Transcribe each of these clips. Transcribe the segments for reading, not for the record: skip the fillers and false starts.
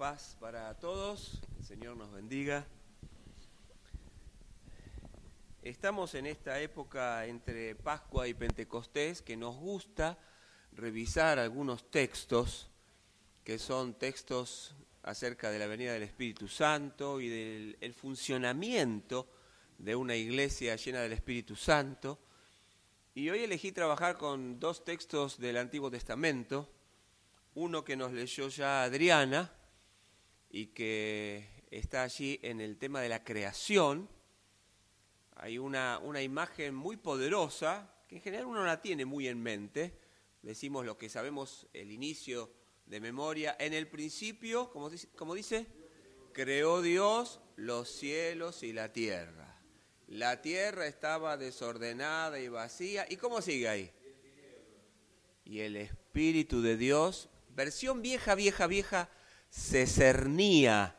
paz para todos, el Señor nos bendiga. Estamos en esta época entre Pascua y Pentecostés que nos gusta revisar algunos textos que son textos acerca de la venida del Espíritu Santo y del funcionamiento de una iglesia llena del Espíritu Santo. Y hoy elegí trabajar con dos textos del Antiguo Testamento, uno que nos leyó ya Adriana y que está allí en el tema de la creación. Hay una imagen muy poderosa que en general uno la tiene muy en mente. Decimos lo que sabemos, el inicio de memoria. En el principio, como dice, creó Dios los cielos y la tierra. La tierra estaba desordenada y vacía. ¿Y cómo sigue ahí? Y el Espíritu de Dios, versión vieja, se cernía.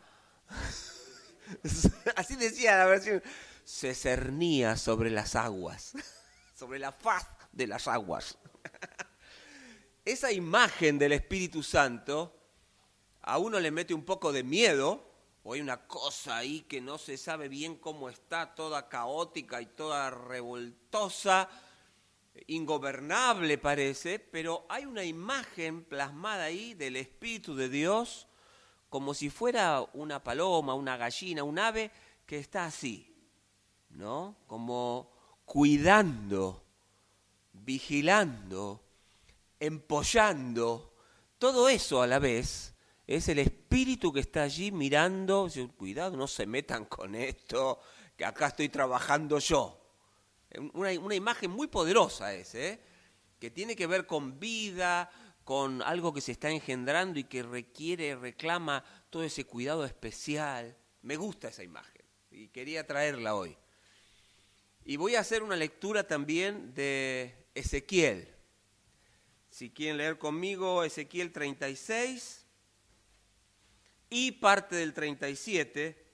Así decía la versión. Se cernía sobre las aguas, sobre la faz de las aguas. Esa imagen del Espíritu Santo a uno le mete un poco de miedo, o hay una cosa ahí que no se sabe bien cómo está, toda caótica y toda revoltosa, ingobernable parece, pero hay una imagen plasmada ahí del Espíritu de Dios como si fuera una paloma, una gallina, un ave que está así, ¿no? Como cuidando, vigilando, empollando, todo eso a la vez es el Espíritu que está allí mirando, cuidado, no se metan con esto, que acá estoy trabajando yo. Una imagen muy poderosa que tiene que ver con vida, con algo que se está engendrando y que reclama todo ese cuidado especial. Me gusta esa imagen y quería traerla hoy. Y voy a hacer una lectura también de Ezequiel. Si quieren leer conmigo, Ezequiel 36 y parte del 37.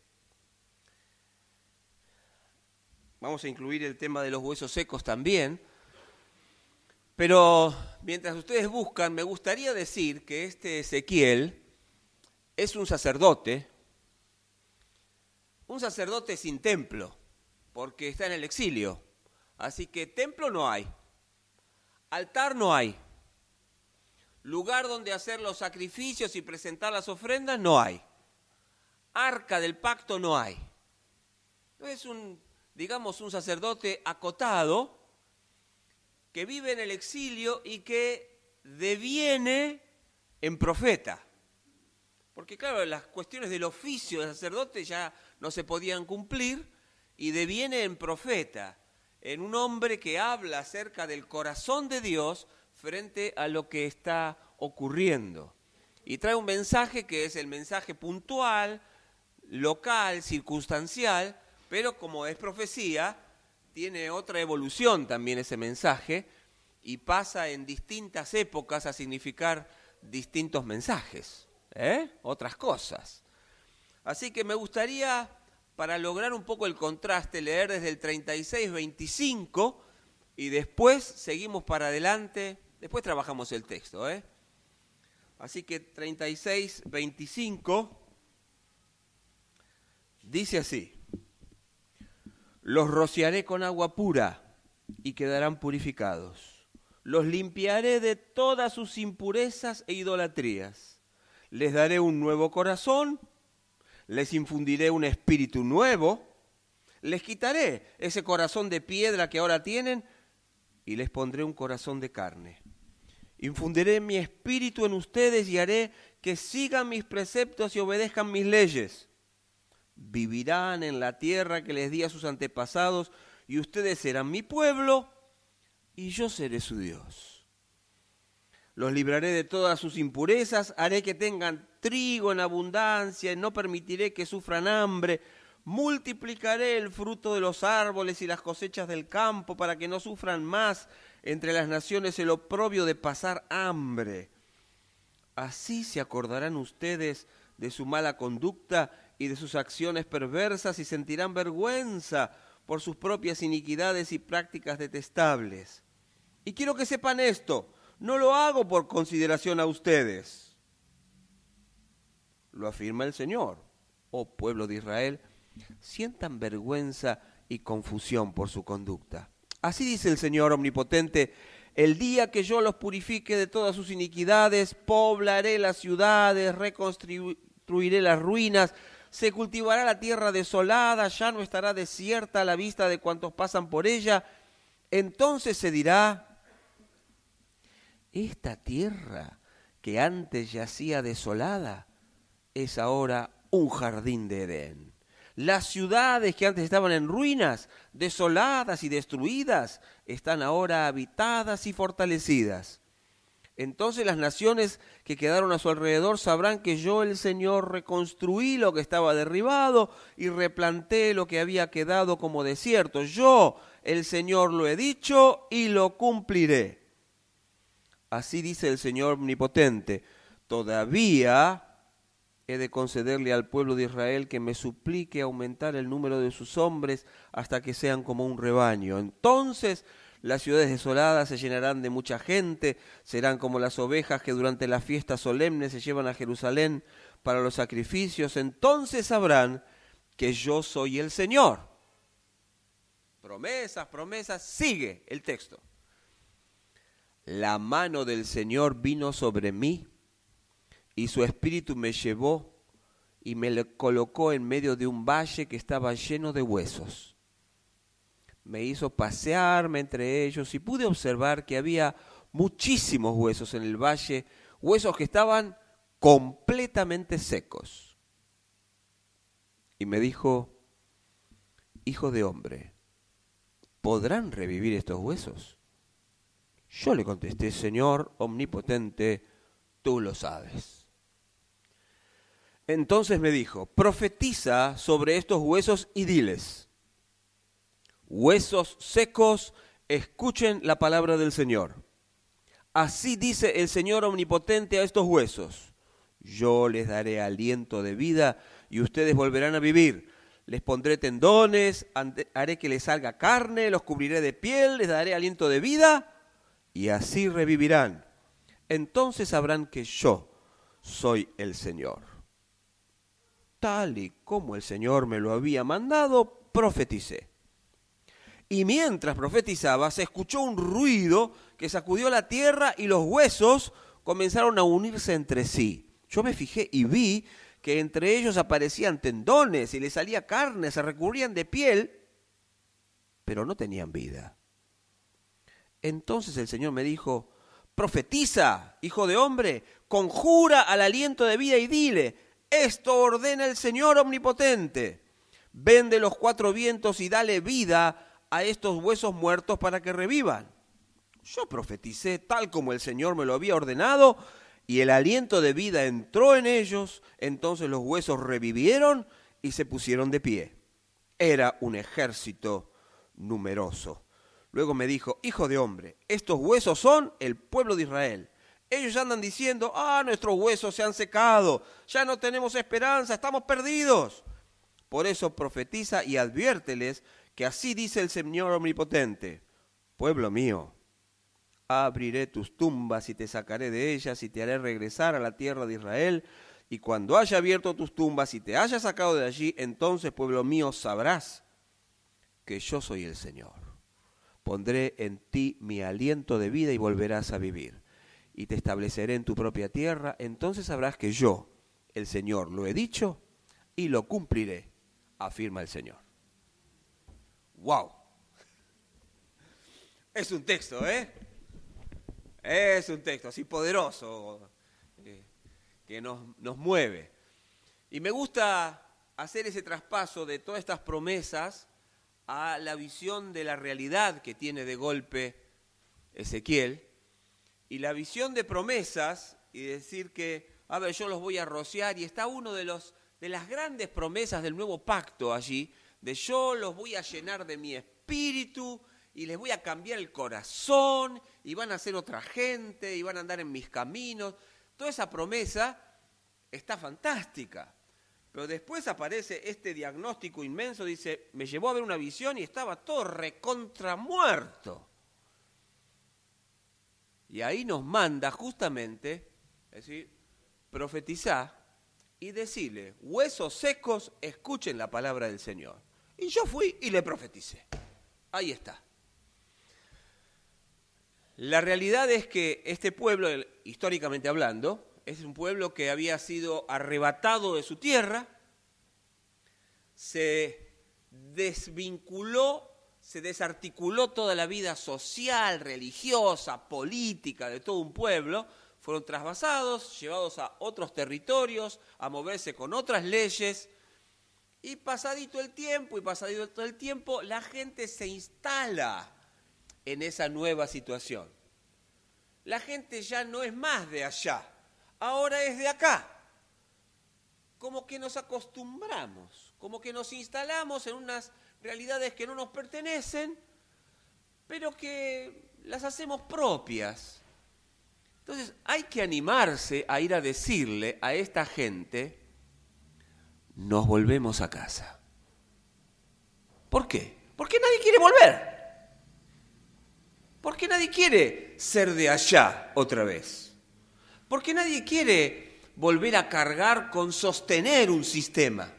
Vamos a incluir el tema de los huesos secos también. Pero mientras ustedes buscan, me gustaría decir que este Ezequiel es un sacerdote sin templo, porque está en el exilio. Así que templo no hay, altar no hay, lugar donde hacer los sacrificios y presentar las ofrendas no hay, arca del pacto no hay. Es un sacerdote acotado que vive en el exilio y que deviene en profeta. Porque claro, las cuestiones del oficio de sacerdote ya no se podían cumplir y deviene en profeta, en un hombre que habla acerca del corazón de Dios frente a lo que está ocurriendo. Y trae un mensaje que es el mensaje puntual, local, circunstancial, pero como es profecía, tiene otra evolución también ese mensaje y pasa en distintas épocas a significar distintos mensajes, otras cosas. Así que me gustaría, para lograr un poco el contraste, leer desde el 36-25 y después seguimos para adelante, después trabajamos el texto. Así que 36-25 dice así: los rociaré con agua pura y quedarán purificados. Los limpiaré de todas sus impurezas e idolatrías. Les daré un nuevo corazón, les infundiré un espíritu nuevo, les quitaré ese corazón de piedra que ahora tienen y les pondré un corazón de carne. Infundiré mi espíritu en ustedes y haré que sigan mis preceptos y obedezcan mis leyes. Vivirán en la tierra que les di a sus antepasados y ustedes serán mi pueblo y yo seré su Dios. Los libraré de todas sus impurezas, haré que tengan trigo en abundancia y no permitiré que sufran hambre. Multiplicaré el fruto de los árboles y las cosechas del campo para que no sufran más entre las naciones el oprobio de pasar hambre. Así se acordarán ustedes de su mala conducta y de sus acciones perversas y sentirán vergüenza por sus propias iniquidades y prácticas detestables. Y quiero que sepan esto, no lo hago por consideración a ustedes. lo afirma el Señor. Oh pueblo de Israel, sientan vergüenza y confusión por su conducta. Así dice el Señor omnipotente: el día que yo los purifique de todas sus iniquidades, poblaré las ciudades, reconstruiré las ruinas, se cultivará la tierra desolada, ya no estará desierta a la vista de cuantos pasan por ella. Entonces se dirá: esta tierra que antes yacía desolada es ahora un jardín de Edén. Las ciudades que antes estaban en ruinas, desoladas y destruidas, están ahora habitadas y fortalecidas. Entonces las naciones que quedaron a su alrededor sabrán que yo, el Señor, reconstruí lo que estaba derribado y replanté lo que había quedado como desierto. Yo, el Señor, lo he dicho y lo cumpliré. Así dice el Señor omnipotente: todavía he de concederle al pueblo de Israel que me suplique aumentar el número de sus hombres hasta que sean como un rebaño. Entonces las ciudades desoladas se llenarán de mucha gente, serán como las ovejas que durante las fiestas solemnes se llevan a Jerusalén para los sacrificios. Entonces sabrán que yo soy el Señor. Promesas, promesas, sigue el texto. La mano del Señor vino sobre mí, y su espíritu me llevó y me colocó en medio de un valle que estaba lleno de huesos. Me hizo pasearme entre ellos y pude observar que había muchísimos huesos en el valle, huesos que estaban completamente secos. Y me dijo: hijo de hombre, ¿podrán revivir estos huesos? Yo le contesté: Señor omnipotente, tú lo sabes. Entonces me dijo: profetiza sobre estos huesos y diles: huesos secos, escuchen la palabra del Señor. Así dice el Señor omnipotente a estos huesos: yo les daré aliento de vida y ustedes volverán a vivir. Les pondré tendones, haré que les salga carne, los cubriré de piel, les daré aliento de vida y así revivirán. Entonces sabrán que yo soy el Señor. Tal y como el Señor me lo había mandado, profeticé. Y mientras profetizaba, se escuchó un ruido que sacudió la tierra y los huesos comenzaron a unirse entre sí. Yo me fijé y vi que entre ellos aparecían tendones y les salía carne, se recubrían de piel, pero no tenían vida. Entonces el Señor me dijo: profetiza, hijo de hombre, conjura al aliento de vida y dile: esto ordena el Señor omnipotente. Ven de los cuatro vientos y dale vida a estos huesos muertos para que revivan. Yo profeticé tal como el Señor me lo había ordenado, y el aliento de vida entró en ellos. Entonces los huesos revivieron y se pusieron de pie. Era un ejército numeroso. Luego me dijo: hijo de hombre, estos huesos son el pueblo de Israel. Ellos andan diciendo: nuestros huesos se han secado, ya no tenemos esperanza, estamos perdidos. Por eso profetiza y adviérteles que así dice el Señor omnipotente: pueblo mío, abriré tus tumbas y te sacaré de ellas y te haré regresar a la tierra de Israel. Y cuando haya abierto tus tumbas y te haya sacado de allí, entonces, pueblo mío, sabrás que yo soy el Señor. Pondré en ti mi aliento de vida y volverás a vivir. Y te estableceré en tu propia tierra, entonces sabrás que yo, el Señor, lo he dicho y lo cumpliré, afirma el Señor. ¡Wow! Es un texto, ¿eh? Es un texto así poderoso que nos mueve. Y me gusta hacer ese traspaso de todas estas promesas a la visión de la realidad que tiene de golpe Ezequiel. Y la visión de promesas, y decir que, yo los voy a rociar, y está uno de las grandes promesas del nuevo pacto allí, de yo los voy a llenar de mi espíritu, y les voy a cambiar el corazón, y van a ser otra gente, y van a andar en mis caminos. Toda esa promesa está fantástica. Pero después aparece este diagnóstico inmenso, dice: me llevó a ver una visión y estaba todo recontra muerto. Y ahí nos manda justamente, es decir, profetizá y decirle, huesos secos, escuchen la palabra del Señor. Y yo fui y le profeticé. Ahí está. La realidad es que este pueblo, históricamente hablando, es un pueblo que había sido arrebatado de su tierra, se desvinculó, se desarticuló toda la vida social, religiosa, política de todo un pueblo, fueron trasvasados, llevados a otros territorios, a moverse con otras leyes, y pasadito el tiempo, la gente se instala en esa nueva situación. La gente ya no es más de allá, ahora es de acá. Como que nos acostumbramos, como que nos instalamos en unas realidades que no nos pertenecen, pero que las hacemos propias. Entonces hay que animarse a ir a decirle a esta gente, nos volvemos a casa. ¿Por qué? Porque nadie quiere volver. Porque nadie quiere ser de allá otra vez. Porque nadie quiere volver a cargar con sostener un sistema,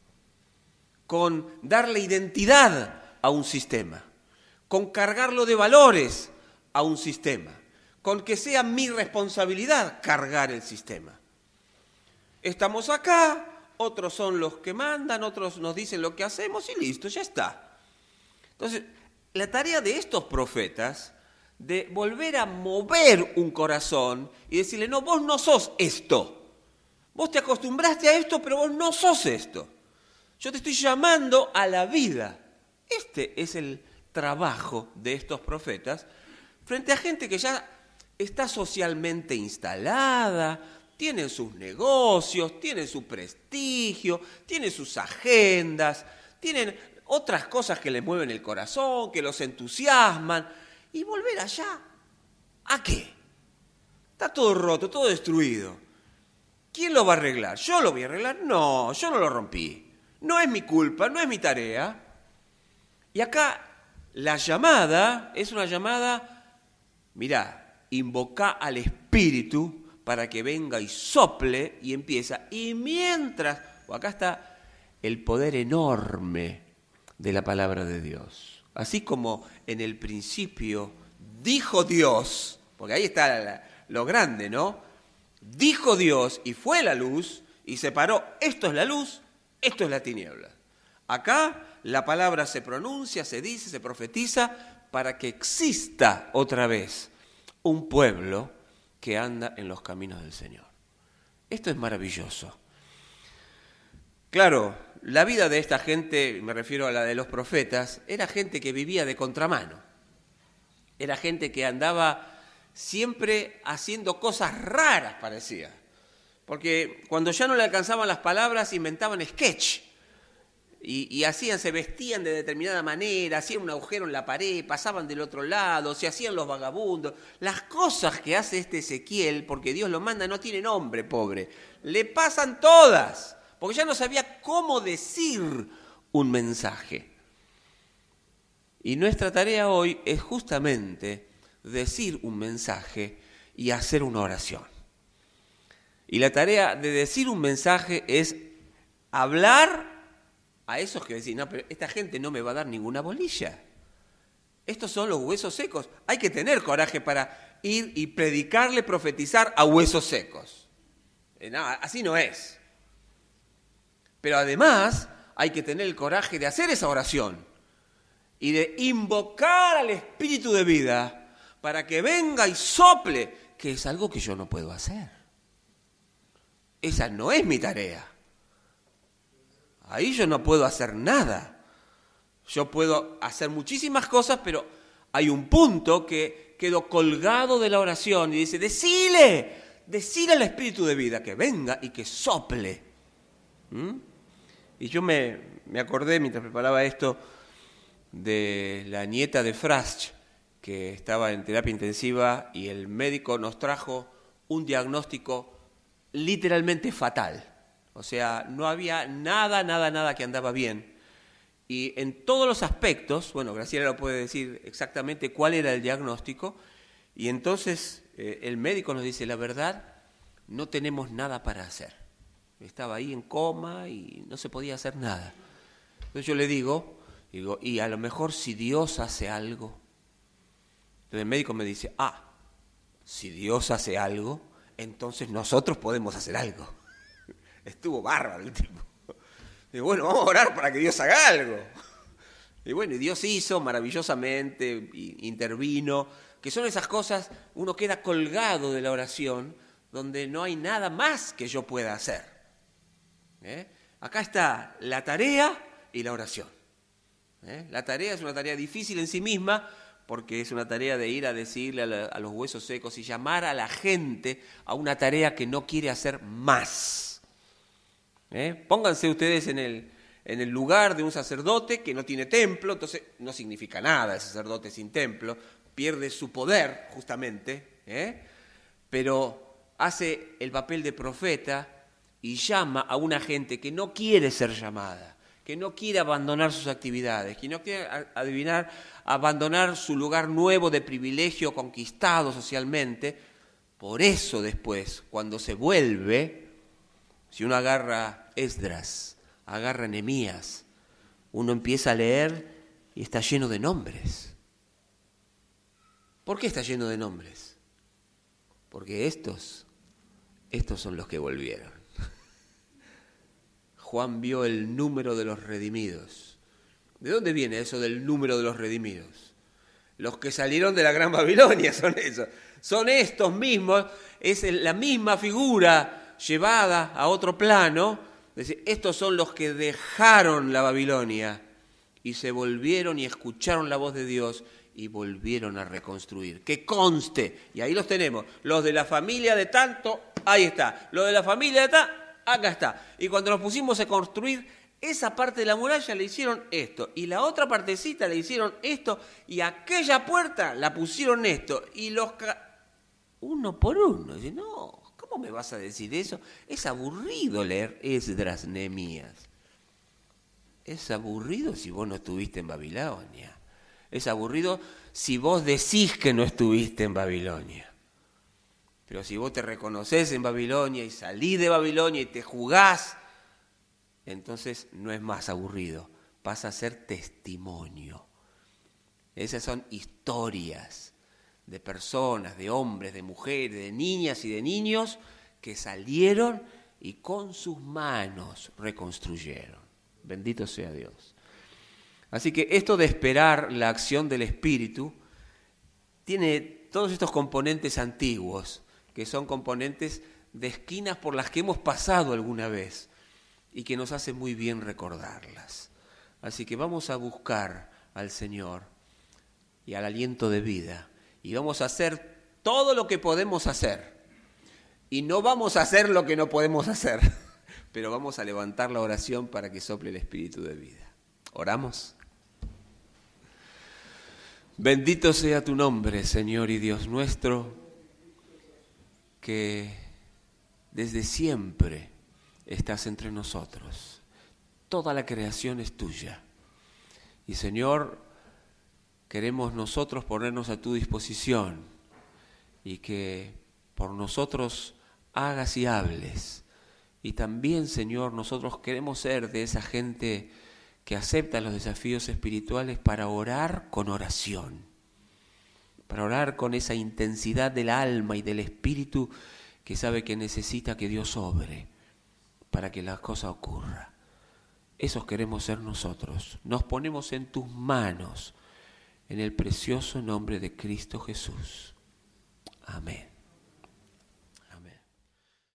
con darle identidad a un sistema, con cargarlo de valores a un sistema, con que sea mi responsabilidad cargar el sistema. Estamos acá, otros son los que mandan, otros nos dicen lo que hacemos y listo, ya está. Entonces, la tarea de estos profetas, de volver a mover un corazón y decirle, no, vos no sos esto. Vos te acostumbraste a esto, pero vos no sos esto. Yo te estoy llamando a la vida. Este es el trabajo de estos profetas frente a gente que ya está socialmente instalada, tienen sus negocios, tienen su prestigio, tienen sus agendas, tienen otras cosas que les mueven el corazón, que los entusiasman. Y volver allá, ¿a qué? Está todo roto, todo destruido. ¿Quién lo va a arreglar? ¿Yo lo voy a arreglar? No, yo no lo rompí. No es mi culpa, no es mi tarea. Y acá la llamada es una llamada, mirá, invoca al Espíritu para que venga y sople y empieza. Y mientras, acá está el poder enorme de la palabra de Dios. Así como en el principio dijo Dios, porque ahí está lo grande, ¿no? Dijo Dios y fue la luz y separó, esto es la luz, esto es la tiniebla. Acá la palabra se pronuncia, se dice, se profetiza para que exista otra vez un pueblo que anda en los caminos del Señor. Esto es maravilloso. Claro, la vida de esta gente, me refiero a la de los profetas, era gente que vivía de contramano. Era gente que andaba siempre haciendo cosas raras, parecía. Porque cuando ya no le alcanzaban las palabras, inventaban sketch. Y se vestían de determinada manera, hacían un agujero en la pared, pasaban del otro lado, se hacían los vagabundos. Las cosas que hace este Ezequiel, porque Dios lo manda, no tiene nombre, pobre. Le pasan todas, porque ya no sabía cómo decir un mensaje. Y nuestra tarea hoy es justamente decir un mensaje y hacer una oración. Y la tarea de decir un mensaje es hablar a esos que decís, no, pero esta gente no me va a dar ninguna bolilla. Estos son los huesos secos. Hay que tener coraje para ir y predicarle, profetizar a huesos secos. No, así no es. Pero además hay que tener el coraje de hacer esa oración y de invocar al Espíritu de vida para que venga y sople, que es algo que yo no puedo hacer. Esa no es mi tarea. Ahí yo no puedo hacer nada. Yo puedo hacer muchísimas cosas, pero hay un punto que quedo colgado de la oración y dice, decile al Espíritu de vida que venga y que sople. Y yo me acordé, mientras preparaba esto, de la nieta de Frasch, que estaba en terapia intensiva y el médico nos trajo un diagnóstico literalmente fatal. O sea, no había nada que andaba bien. Y en todos los aspectos, bueno, Graciela lo puede decir exactamente cuál era el diagnóstico, y entonces el médico nos dice, la verdad, no tenemos nada para hacer. Estaba ahí en coma y no se podía hacer nada. Entonces yo le digo, y a lo mejor si Dios hace algo. Entonces el médico me dice, si Dios hace algo, entonces nosotros podemos hacer algo. Estuvo bárbaro el tipo. Y bueno, vamos a orar para que Dios haga algo. Y bueno, y Dios hizo maravillosamente, intervino, que son esas cosas, uno queda colgado de la oración, donde no hay nada más que yo pueda hacer. Acá está la tarea y la oración. La tarea es una tarea difícil en sí misma, porque es una tarea de ir a decirle a los huesos secos y llamar a la gente a una tarea que no quiere hacer más. Pónganse ustedes en el lugar de un sacerdote que no tiene templo, entonces no significa nada el sacerdote sin templo, pierde su poder justamente, pero hace el papel de profeta y llama a una gente que no quiere ser llamada, que no quiere abandonar sus actividades, que no quiere abandonar su lugar nuevo de privilegio conquistado socialmente. Por eso después, cuando se vuelve, si uno agarra Esdras, agarra Nehemías, uno empieza a leer y está lleno de nombres. ¿Por qué está lleno de nombres? Porque estos son los que volvieron. Juan vio el número de los redimidos. ¿De dónde viene eso del número de los redimidos? Los que salieron de la Gran Babilonia son esos. Son estos mismos, es la misma figura llevada a otro plano. Es decir, estos son los que dejaron la Babilonia y se volvieron y escucharon la voz de Dios y volvieron a reconstruir. Que conste, y ahí los tenemos, los de la familia de tanto, ahí está, los de la familia de tanto, acá está. Y cuando nos pusimos a construir esa parte de la muralla le hicieron esto, y la otra partecita le hicieron esto, y aquella puerta la pusieron esto, y uno por uno. Dice, no, ¿cómo me vas a decir eso? Es aburrido leer Esdras, Nehemías. Es aburrido si vos no estuviste en Babilonia. Es aburrido si vos decís que no estuviste en Babilonia. Pero si vos te reconoces en Babilonia y salís de Babilonia y te jugás, entonces no es más aburrido, pasa a ser testimonio. Esas son historias de personas, de hombres, de mujeres, de niñas y de niños que salieron y con sus manos reconstruyeron. Bendito sea Dios. Así que esto de esperar la acción del Espíritu tiene todos estos componentes antiguos, que son componentes de esquinas por las que hemos pasado alguna vez y que nos hace muy bien recordarlas. Así que vamos a buscar al Señor y al aliento de vida y vamos a hacer todo lo que podemos hacer y no vamos a hacer lo que no podemos hacer, pero vamos a levantar la oración para que sople el Espíritu de vida. ¿Oramos? Bendito sea tu nombre, Señor y Dios nuestro, que desde siempre estás entre nosotros. Toda la creación es tuya. Y Señor, queremos nosotros ponernos a tu disposición y que por nosotros hagas y hables. Y también, Señor, nosotros queremos ser de esa gente que acepta los desafíos espirituales para orar con oración, para orar con esa intensidad del alma y del espíritu que sabe que necesita que Dios obre para que la cosa ocurra. Esos queremos ser nosotros. Nos ponemos en tus manos, en el precioso nombre de Cristo Jesús.